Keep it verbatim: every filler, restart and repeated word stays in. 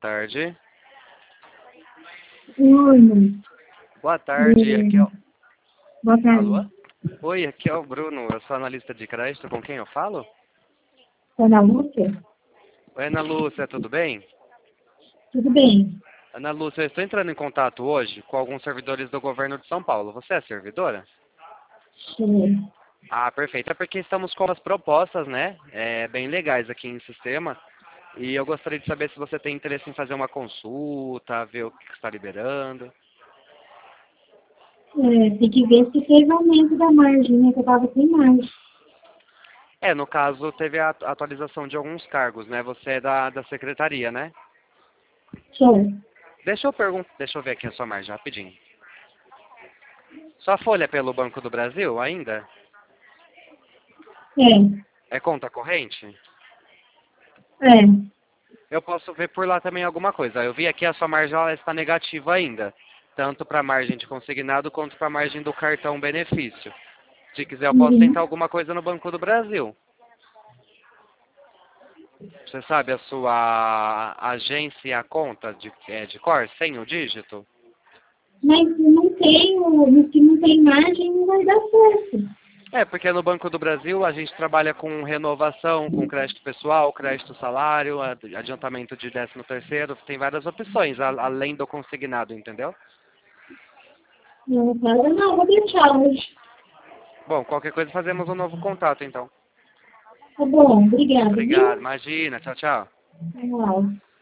tarde. Oi, mãe. Boa tarde, aqui é o... Boa tarde. Alô? Oi, aqui é o Bruno, eu sou analista de crédito, com quem eu falo? Ana Lúcia? Oi, Ana Lúcia, tudo bem? Tudo bem? Ana Lúcia, eu estou entrando em contato hoje com alguns servidores do governo de São Paulo. Você é servidora? Sim. Ah, perfeito. É porque estamos com as propostas, né? É, bem legais aqui em sistema. E eu gostaria de saber se você tem interesse em fazer uma consulta, ver o que está liberando. É, tem que ver se teve aumento da margem, né? Que eu tava sem margem. É, no caso, teve a atualização de alguns cargos, né? Você é da, da secretaria, né? Sou. Deixa eu perguntar, deixa eu ver aqui a sua margem rapidinho. Sua folha é pelo Banco do Brasil ainda? É. É conta corrente? É. Eu posso ver por lá também alguma coisa. Eu vi aqui a sua margem ela está negativa ainda. Tanto para a margem de consignado quanto para a margem do cartão benefício. Se quiser eu posso tentar Uhum. alguma coisa no Banco do Brasil. Você sabe a sua agência e a conta de, é, de cor, sem o dígito? Mas se não tem, o- se não tem margem, não vai dar certo. É, porque no Banco do Brasil a gente trabalha com renovação, com crédito pessoal, crédito salário, ad- adiantamento de décimo terceiro, tem várias opções, a- além do consignado, entendeu? Não, fala, não, vou deixar hoje. Bom, qualquer coisa fazemos um novo contato, então. Tá bom, obrigada, Obrigado, viu? imagina, tchau, tchau. Tchau.